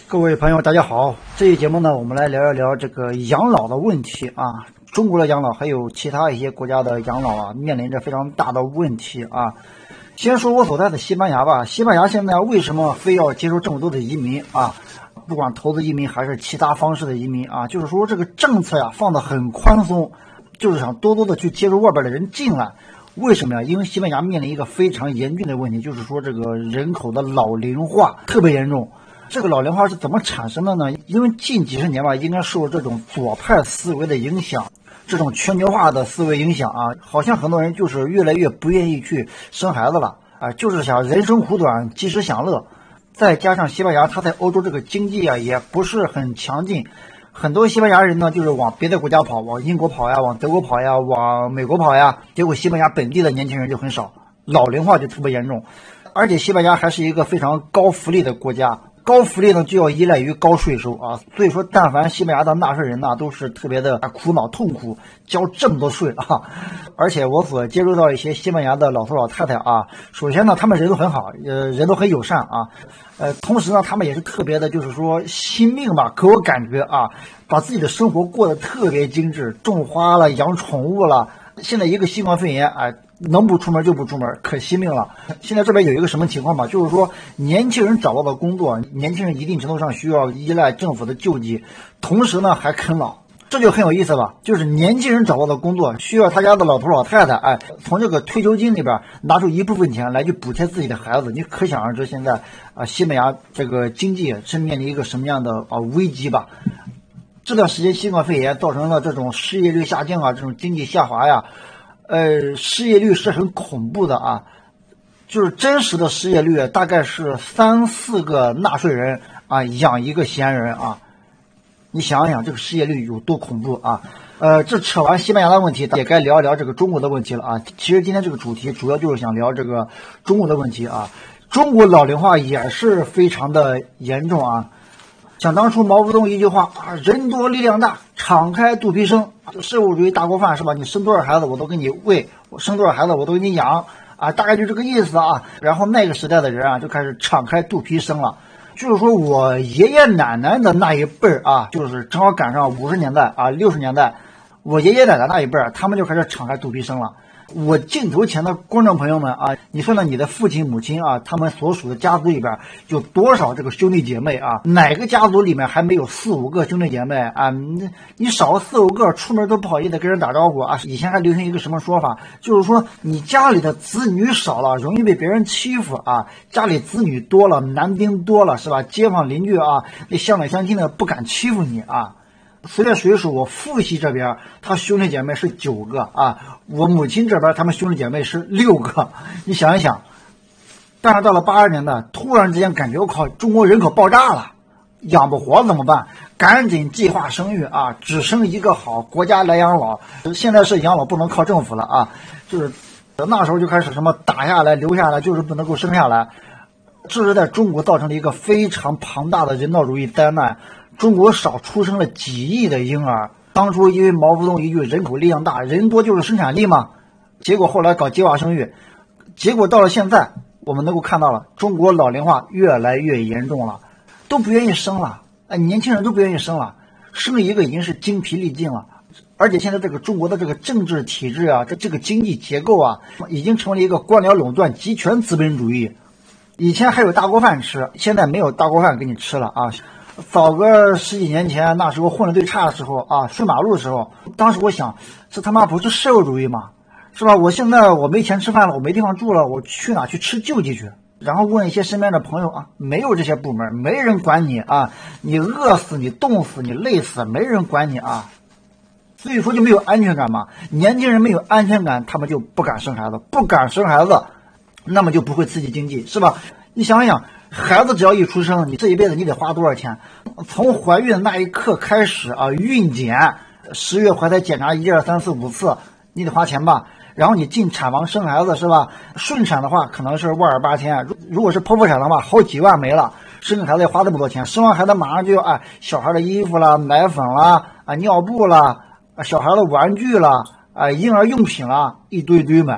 各位朋友，大家好！这期节目呢，我们来聊一聊这个养老的问题啊。中国的养老还有其他一些国家的养老啊，面临着非常大的问题啊。先说我所在的西班牙吧，西班牙现在为什么非要接受这么多的移民啊？不管投资移民还是其他方式的移民啊，就是说这个政策呀放得很宽松，就是想多多的去接受外边的人进来。为什么呀？因为西班牙面临一个非常严峻的问题，就是说这个人口的老龄化特别严重。这个老龄化是怎么产生的呢？因为近几十年吧，应该受这种左派思维的影响，这种全球化的思维影响啊，好像很多人就是越来越不愿意去生孩子了啊，就是想人生苦短，及时享乐。再加上西班牙它在欧洲这个经济啊也不是很强劲，很多西班牙人呢就是往别的国家跑，往英国跑呀，往德国跑呀，往美国跑呀，结果西班牙本地的年轻人就很少，老龄化就特别严重。而且西班牙还是一个非常高福利的国家，高福利呢就要依赖于高税收啊，所以说但凡西班牙的纳税人呢都是特别的苦恼痛苦，交这么多税啊。而且我所接触到一些西班牙的老头老太太啊，首先呢他们人都很好，人都很友善啊，同时呢他们也是特别的就是说惜命吧，给我感觉啊，把自己的生活过得特别精致，种花了，养宠物了。现在一个新冠肺炎啊，能不出门就不出门，可惜命了。现在这边有一个什么情况吧，就是说年轻人找到的工作，年轻人一定程度上需要依赖政府的救济，同时呢还啃老，这就很有意思了。就是年轻人找到的工作，需要他家的老头老太太从这个退休金里边拿出一部分钱来去补贴自己的孩子。你可想而知，现在西班牙这个经济是面临一个什么样的危机吧。这段时间新冠肺炎造成了这种失业率下降啊，这种经济下滑呀，失业率是很恐怖的啊，就是真实的失业率大概是3-4个纳税人啊养一个闲人啊，你想想这个失业率有多恐怖啊！这扯完西班牙的问题，也该聊一聊这个中国的问题了啊。其实今天这个主题主要就是想聊这个中国的问题啊，中国老龄化也是非常的严重啊。想当初毛泽东一句话啊，人多力量大，敞开肚皮生，社会主义大锅饭是吧？你生多少孩子我都给你喂，我生多少孩子我都给你养啊，大概就这个意思啊。然后那个时代的人啊就开始敞开肚皮生了，就是说我爷爷奶奶的那一辈啊，就是正好赶上50年代啊60年代，我爷爷奶奶那一辈他们就开始敞开肚皮生了。我镜头前的观众朋友们啊，你说呢？你的父亲母亲啊，他们所属的家族里边有多少这个兄弟姐妹啊？哪个家族里面还没有4-5个兄弟姐妹啊？你少了4-5个，出门都不好意思跟人打招呼啊！以前还流行一个什么说法，就是说你家里的子女少了，容易被别人欺负啊；家里子女多了，男丁多了是吧？街坊邻居啊，那乡里乡亲的不敢欺负你啊。随便数一数，我父系这边他兄弟姐妹是9个啊，我母亲这边他们兄弟姐妹是6个，你想一想。但是到了80年代，突然之间感觉我靠，中国人口爆炸了，养不活怎么办？赶紧计划生育啊，只生一个好，国家来养老。现在是养老不能靠政府了啊，就是那时候就开始什么打下来留下来，就是不能够生下来。这是在中国造成了一个非常庞大的人道主义灾难。中国少出生了几亿的婴儿，当初因为毛泽东一句人口力量大，人多就是生产力嘛，结果后来搞计划生育，结果到了现在我们能够看到了中国老龄化越来越严重了，都不愿意生了，年轻人都不愿意生了，生一个已经是精疲力尽了。而且现在这个中国的这个政治体制啊，这个经济结构啊，已经成为了一个官僚垄断集权资本主义。以前还有大锅饭吃，现在没有大锅饭给你吃了啊。早个10几年前，那时候混得最差的时候啊，顺马路的时候，当时我想，这他妈不是社会主义吗？是吧？我现在我没钱吃饭了，我没地方住了，我去哪去吃救济去？然后问一些身边的朋友啊，没有这些部门，没人管你啊，你饿死你冻死你累死，没人管你啊。所以说就没有安全感嘛，年轻人没有安全感，他们就不敢生孩子，不敢生孩子，那么就不会刺激经济，是吧？你想想，孩子只要一出生，你这一辈子你得花多少钱？从怀孕的那一刻开始啊，孕检10月怀胎检查1、2、3、4、5次，你得花钱吧？然后你进产房生孩子是吧？顺产的话可能是12800，如果是剖腹产的话，好几万没了。生个孩子要花这么多钱，生完孩子马上就要小孩的衣服啦、奶粉啦、尿布啦、小孩的玩具啦、婴儿用品啦，一堆堆买。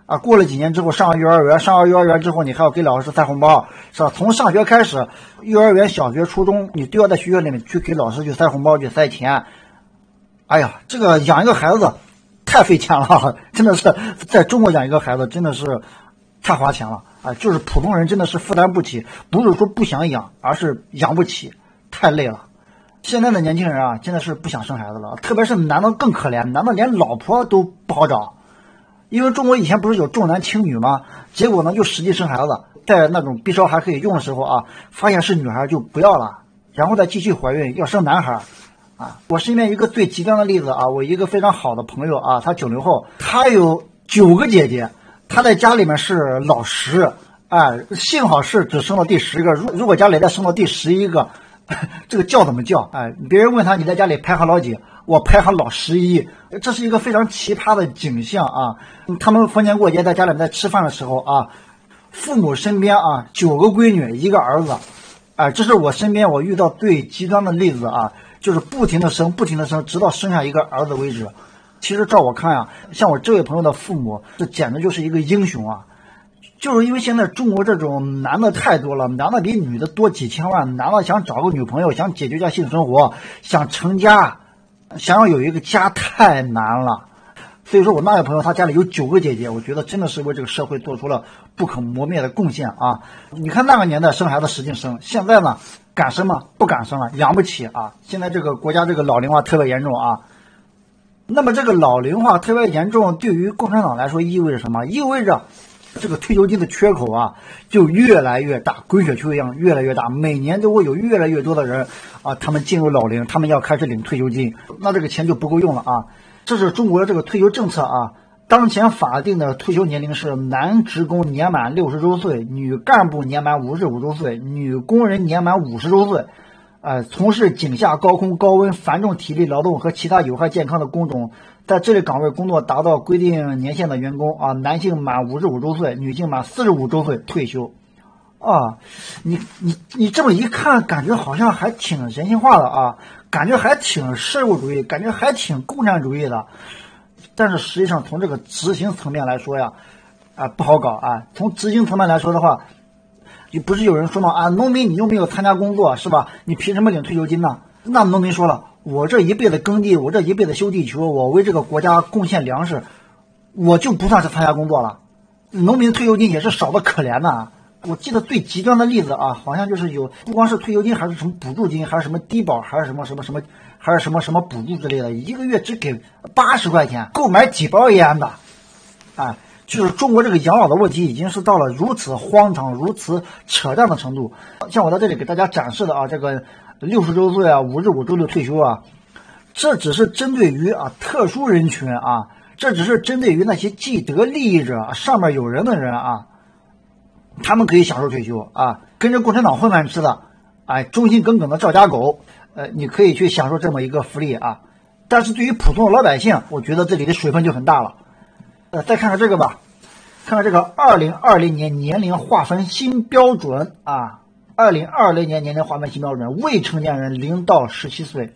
啊，过了几年之后上幼儿园，上了幼儿园之后你还要给老师塞红包，是吧？从上学开始，幼儿园、小学、初中，你都要在学校里面去给老师去塞红包、去塞钱。哎呀，这个养一个孩子太费钱了，真的是在中国养一个孩子真的是太花钱了啊！就是普通人真的是负担不起，不是说不想养，而是养不起，太累了。现在的年轻人啊，真的是不想生孩子了，特别是男的更可怜，男的连老婆都不好找。因为中国以前不是有重男轻女吗？结果呢就实际生孩子，在那种 B 超还可以用的时候啊，发现是女孩就不要了，然后再继续怀孕要生男孩啊。我身边一个最极端的例子啊，我一个非常好的朋友啊，他90后，他有9个姐姐，他在家里面是老10，哎，幸好是只生到第10个，如果家里再生到第11个，这个叫怎么叫？哎，别人问他你在家里排行老几？我排行老11，这是一个非常奇葩的景象啊！他们逢年过节在家里在吃饭的时候啊，父母身边啊9个闺女1个儿子，哎，这是我身边我遇到最极端的例子啊，就是不停的生，不停的生，直到生下一个儿子为止。其实照我看呀，像我这位朋友的父母，这简直就是一个英雄啊！就是因为现在中国这种男的太多了，男的比女的多几千万，男的想找个女朋友，想解决一下性生活，想成家，想要有一个家太难了。所以说我那位朋友他家里有9个姐姐，我觉得真的是为这个社会做出了不可磨灭的贡献啊！你看那个年代生孩子使劲生，现在呢敢生吗？不敢生了，养不起啊！现在这个国家这个老龄化特别严重啊。那么这个老龄化特别严重，对于共产党来说意味着什么？意味着这个退休金的缺口啊就越来越大，滚雪球一样越来越大，每年都会有越来越多的人啊，他们进入老龄，他们要开始领退休金，那这个钱就不够用了啊。这是中国的这个退休政策啊，当前法定的退休年龄是男职工年满60周岁，女干部年满55周岁，女工人年满50周岁。从事井下、高空、高温、繁重体力劳动和其他有害健康的工种，在这类岗位工作达到规定年限的员工啊，男性满55周岁，女性满45周岁退休。啊，你这么一看，感觉好像还挺人性化的啊，感觉还挺社会主义，感觉还挺共产主义的。但是实际上从这个执行层面来说呀，不好搞啊。从执行层面来说的话，就不是有人说嘛啊，农民你又没有参加工作是吧？你凭什么领退休金呢？那农民说了，我这一辈子耕地，我这一辈子修地球，我为这个国家贡献粮食，我就不算是参加工作了。农民退休金也是少的可怜的。我记得最极端的例子啊，好像就是有不光是退休金，还是什么补助金，还是什么低保，还是什么，还是什么补助之类的，一个月只给80块钱，购买几包烟的。就是中国这个养老的问题已经是到了如此荒唐、如此扯淡的程度。像我在这里给大家展示的啊，这个60周岁啊、55周岁退休啊，这只是针对于特殊人群啊，这只是针对于那些既得利益者、上面有人的人啊，他们可以享受退休啊，跟着共产党混饭吃的，忠心耿耿的赵家狗，你可以去享受这么一个福利啊。但是对于普通的老百姓，我觉得这里的水分就很大了。再看看这个吧，看看这个2020年年龄划分新标准啊，2020年年龄划分新标准，未成年人0到17岁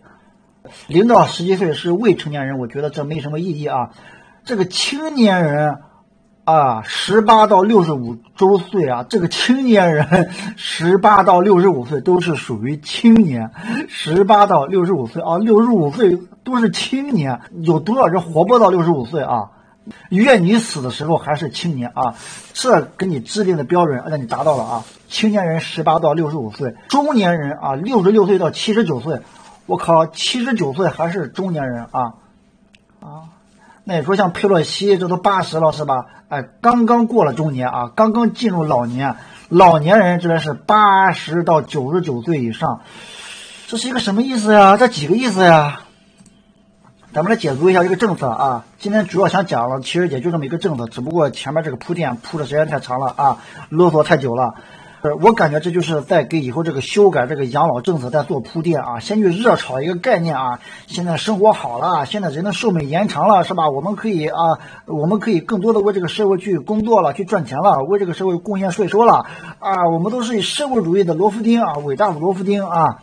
，0到17岁是未成年人，我觉得这没什么意义啊。这个青年人18到65周岁啊，这个青年人18到65岁都是属于青年，18到65岁啊，65岁都是青年，有多少人活不到65岁啊？愿你死的时候还是青年啊，这给你制定的标准让你达到了啊。青年人18到65岁，中年人66岁到79岁，我靠，79岁还是中年人啊。那你说像佩洛西这都80了是吧？刚刚过了中年啊，刚刚进入老年，老年人这是80到99岁以上，这是一个什么意思呀？这几个意思呀？咱们来解读一下这个政策啊。今天主要想讲了，其实也就这么一个政策，只不过前面这个铺垫铺的时间太长了啊，啰嗦太久了。我感觉这就是在给以后这个修改这个养老政策在做铺垫啊，先去热炒一个概念啊。现在生活好了，现在人的寿命延长了，是吧？我们可以更多的为这个社会去工作了，去赚钱了，为这个社会贡献税收了啊。我们都是社会主义的罗夫丁啊，伟大的罗夫丁啊。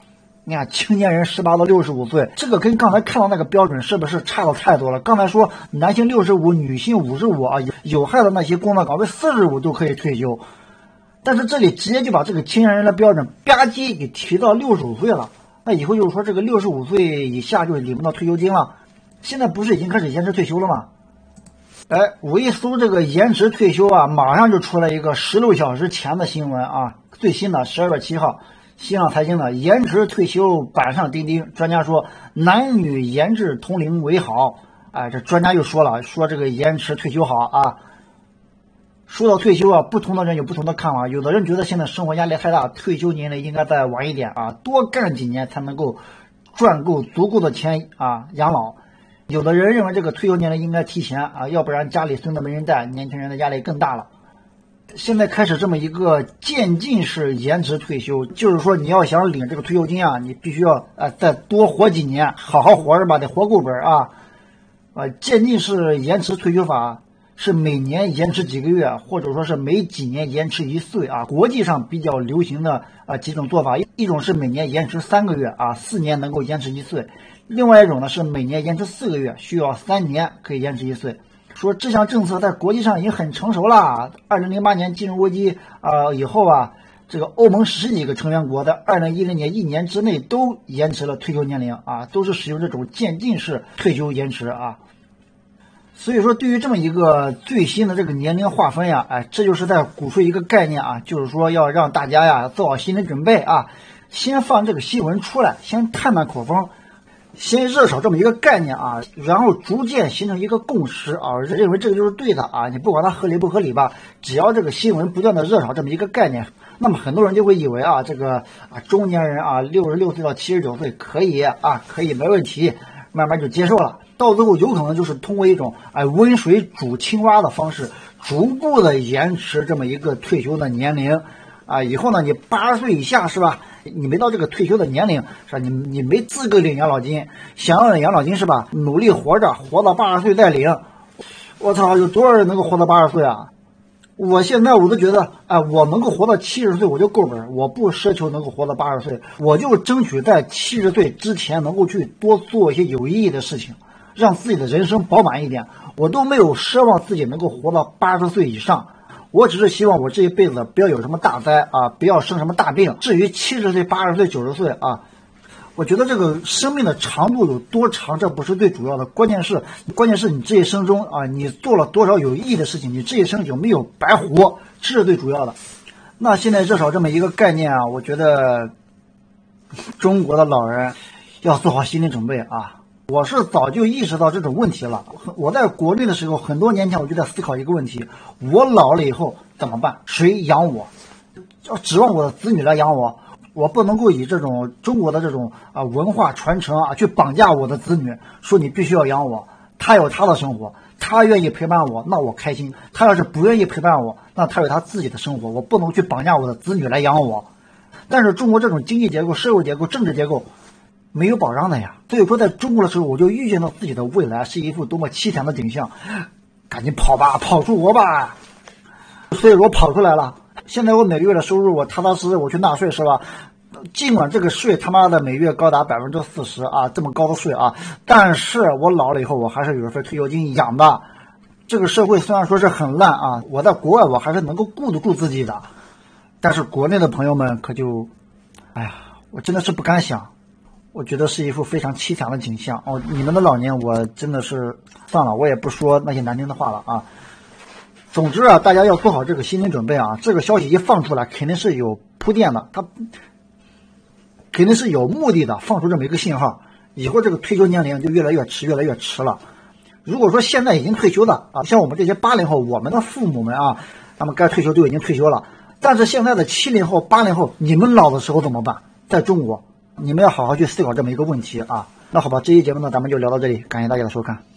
你看青年人18到65岁，这个跟刚才看到那个标准是不是差的太多了？刚才说男性65，女性55啊，有害的那些工作岗位45都可以退休，但是这里直接就把这个青年人的标准吧唧给提到65岁了。那以后就是说这个65岁以下就领不到退休金了。现在不是已经开始延迟退休了吗？我一搜这个延迟退休啊，马上就出来一个16小时前的新闻啊，最新的12月7号，新浪财经的延迟退休板上钉钉，专家说男女延至同龄为好。这专家又说了，说这个延迟退休好啊。说到退休啊，不同的人有不同的看法，有的人觉得现在生活压力太大，退休年龄应该再晚一点啊，多干几年才能够赚够足够的钱啊养老。有的人认为这个退休年龄应该提前啊，要不然家里孙子没人带，年轻人的压力更大了。现在开始这么一个渐进式延迟退休，就是说你要想领这个退休金啊，你必须要再多活几年，好好活着吧，得活够本啊。渐进式延迟退休法是每年延迟几个月，或者说是每几年延迟1岁啊。国际上比较流行的几种做法，一种是每年延迟3个月啊，4年能够延迟1岁；另外一种呢是每年延迟4个月，需要3年可以延迟1岁。说这项政策在国际上已经很成熟了。2008年金融危机以后啊，这个欧盟10几个成员国在2010年1年之内都延迟了退休年龄啊，都是使用这种渐进式退休延迟啊。所以说对于这么一个最新的这个年龄划分呀，这就是在鼓吹一个概念啊，就是说要让大家呀做好心理准备啊，先放这个新闻出来，先探探口风，先热炒这么一个概念啊，然后逐渐形成一个共识啊，认为这个就是对的啊，你不管它合理不合理吧，只要这个新闻不断的热炒这么一个概念，那么很多人就会以为啊，这个中年人啊66岁到79岁可以没问题，慢慢就接受了。到最后有可能就是通过一种温水煮青蛙的方式，逐步的延迟这么一个退休的年龄啊。以后呢，你80岁以下是吧？你没到这个退休的年龄是吧？你没资格领养老金，想要领养老金是吧？努力活着，活到80岁再领。我操，有多少人能够活到80岁啊？我现在我都觉得，我能够活到70岁我就够本，我不奢求能够活到80岁，我就争取在70岁之前能够去多做一些有意义的事情。让自己的人生饱满一点，我都没有奢望自己能够活到80岁以上，我只是希望我这一辈子不要有什么大灾啊，不要生什么大病。至于70岁、80岁、90岁啊，我觉得这个生命的长度有多长，这不是最主要的，关键是你这一生中啊，你做了多少有意义的事情，你这一生有没有白活，这是最主要的。那现在热炒这么一个概念啊，我觉得中国的老人要做好心理准备啊。我是早就意识到这种问题了。我在国内的时候，很多年前我就在思考一个问题：我老了以后怎么办？谁养我？要指望我的子女来养我？我不能够以这种中国的这种文化传承去绑架我的子女，说你必须要养我。他有他的生活，他愿意陪伴我，那我开心；他要是不愿意陪伴我，那他有他自己的生活。我不能去绑架我的子女来养我。但是中国这种经济结构、社会结构、政治结构没有保障的呀，所以说在中国的时候，我就预见到自己的未来是一副多么凄惨的景象，赶紧跑吧，跑出国吧。所以我跑出来了。现在我每个月的收入，我踏踏实实我去纳税是吧？尽管这个税他妈的每月高达40%啊，这么高的税啊，但是我老了以后，我还是有一份退休金养的。这个社会虽然说是很烂啊，我在国外我还是能够顾得住自己的，但是国内的朋友们可就，我真的是不敢想。我觉得是一副非常凄惨的景象哦！你们的老年，我真的是算了，我也不说那些难听的话了啊。总之啊，大家要做好这个心理准备啊！这个消息一放出来，肯定是有铺垫的，它肯定是有目的的，放出这么一个信号，以后这个退休年龄就越来越迟，越来越迟了。如果说现在已经退休的啊，像我们这些80后，我们的父母们啊，他们该退休都已经退休了，但是现在的70后、80后，你们老的时候怎么办？在中国。你们要好好去思考这么一个问题啊。那好吧，这期节目呢，咱们就聊到这里，感谢大家的收看。